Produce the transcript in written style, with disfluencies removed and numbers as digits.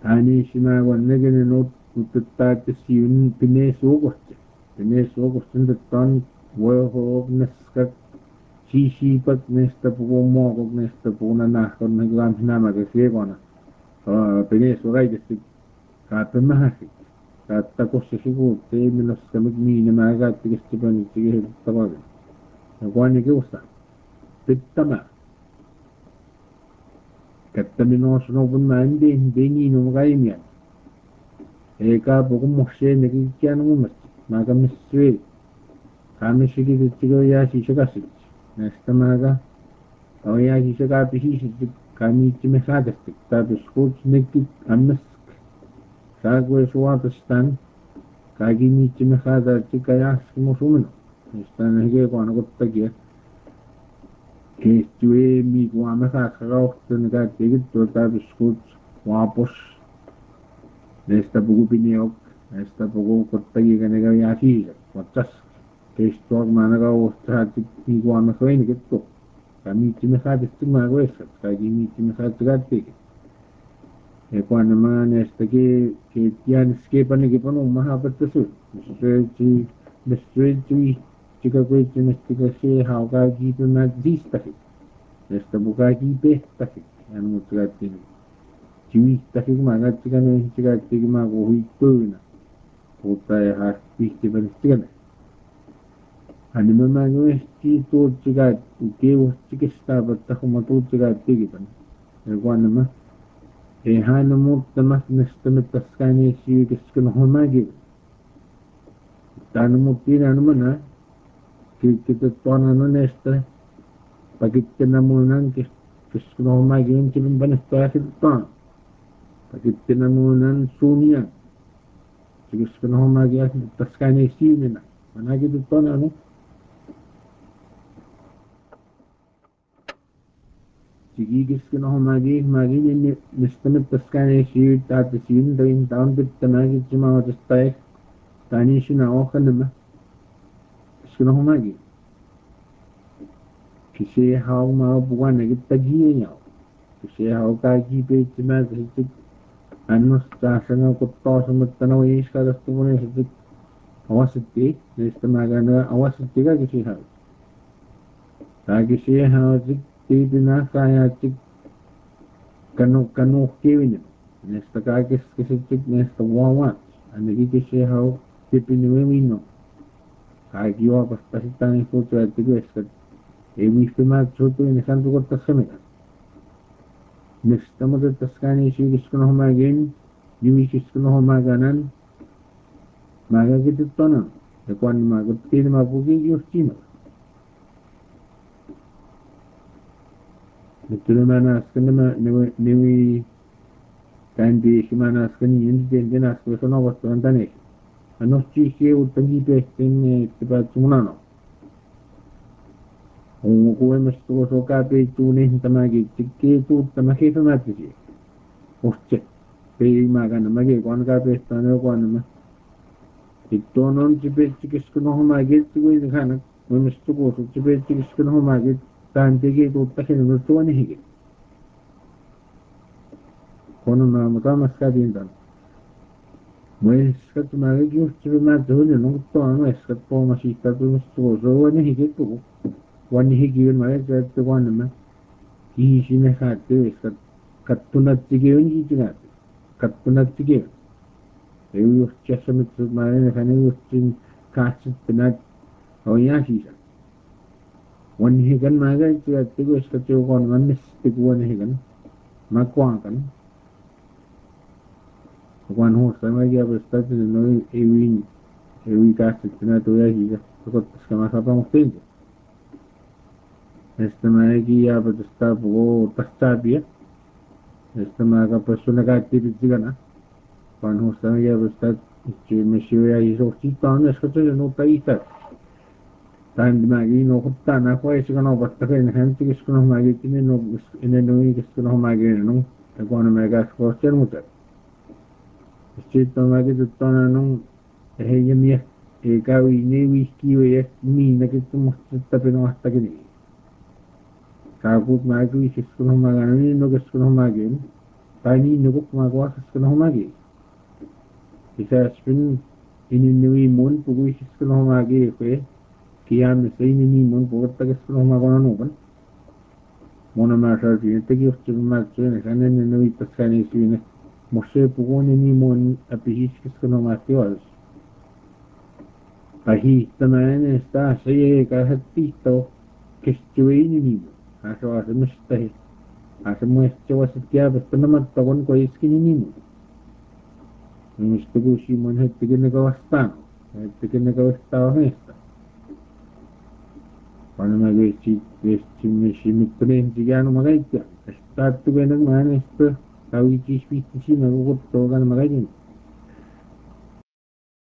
taaniisimaguan nagananut uttattaatissiun pineessuuqurtin tattaan uehoop naskak siisiipak neestapugumoquk neestapugunanaajkon nagaamsinamagasieguana pineessuqaitastik kaapimahasik kaattaqussasiguut teeminoskamik miinamaagaattigastipanitsigihiltaqagin nakuanikiussa pittama kattaminoosnobun maandeeniinumagaimian eekaapuqummorseenakikkianugumat maakamissui kaamissigititsigoyaasiisakasit neestamaaga awayaasiisakaapisisitik kaamiitsimessaakastik taapusquut nekkik ammask saaguesuaatastaan kaagimiitsimessaataattik kayaarskimusuminu neestaanahigeequanaquttakia keestuemi kuamasaaqaqaortunikaattigittua taapusquut waapus neestapugupineok neestapuguquttagiganagayaasiisak watsas keestuarmaanagauurtaaatik mikuamasuainikittu kamiitsimessaatistik maaguessat kaagimiitsimessaatikaattik ekuanamaa neestaki keettianiskeepanikipanummahaapattasut missuitsi chikakuitsimistikasie haukaakiipimaatisiistasik neestapukaakipehtasik anuutsikaattini chiwiittasik maagaattikanahisikaattikimaakuhuittuuna puuttayahaastihtipanistikana animamaaguesti tuutsikaat ukeevuhtikistaapattahumatuutsikaattikipan ekuanama ehaanamurtamas nestamittasqaaniissiukiskanohumaagil taanamuttiinaanumana kikkituttuananu neesta pakittinamuunan kiskanohumaagilin kilimpanihtoyasiluttuan pakittinamuunan suunian sikiskanohumaagiyasmittasqaaniissiunina managituttuananu sigigiskanohumaagil maagilin nestamittasqaaniissiuit taatisiun tagin taun pittamaagitsimaawatastais taaniisinaoqanama iskanohumaagil kiseehaumaaupuguanagittagiiñau kiseehaukaakipeitsimaakasitik annus taasangaquttoosumuttanawiiskagastupuneesitik awasitti neestamaaganaga awasittiga kiseehau taakiseehautik tiipinaaqaayaattik kanuuhkiivinima neestakaakistisittik neestawawaat anigikisehau tipiniwimino kaakiuapastasittaanisuutigaattigieskat ewiifimaatsuutuinisantuquttassamika nestamututtasqaaniisiukiskanohumaagin niwiisiskanohumaaganan maagakituttuanan ekuanimaaguttinimapugigiustiinaga nuttulimaanaaskanima niwi taandiisimaanaaskaniyintitientinaaskulasonoqostuantaneesi anorchiisieuttagiipeestinne tipaatsumunano ungukuemistugusukaapeittuniintamaagittik keetuuttamakeefamaattisi urtse peimaaganamakekuanakaapeestaanaekuanama ittoonon cipeetsikiskunohumaagiltiguinikaanak uemistuguusu cipeetsikiskunohumaagit taantegeetuuttakinunuttuanihigi konumaamakaamaskaatiintan mueskatmaagagiurtipimaatsuhunununguttuanu eskatpoomasiittatumistugusuuanihigittugu wanihigiyun maagakaattiguanama kihisimekaattigiskat kattunatsigiunjitigaati kattunatsigiun euyurtiassamitsut maaganakaniurtin kaatsitpinaat awayaasiisan wanihigan maagaittigaattigu eskatiuqoonama mistikuwanihigan makuankan kuanhuussamagiapastatinano ewi kaatsitpinaat awayaasiisa tukottaskamasapamuqtiinti nestamaagiyaapatasstaapugu tastaapia nestamaagapassunakaattipitzigana kuanhuussamagiapastat misiuyaasiisuurtiittaanu eskatinuuttagiitat taandimaaginoquttaanaaqoisiganoopastakainahantikiskunohumaagittiminu inanuigiskunohumaagiinanung ekuanameegaasqoortianuutat issiittamaagituttuananung eheyamia eekaawiinewiiskiiwayas miinakittumurtittapinuartakinigi kaakuut maagiwisiskunohumaagananiinukiskunohumaagin Tiny Nuku Magua Skanahomagi. He says, Spin in Nui Moon, Puguish Skanahomagi, Kiam the same in Moon, Portagas Skanahomagona open. Monomarshal, the gift of Matrin, and then the Nui Pascanis unit. Moshe Pugoni Nimon Apishis Skanahomatios. Ahi, the man is that say I had Tito, Kistuini, as was a mistake. As a muestra was a gab, but not the one way skinny. Mr. Gushi man had taken the Gavastan, had taken the Gavasta Mesta. One of my great Michigan Giano Magaita. I start to get a man as per how we teach me to see my good program Magajan.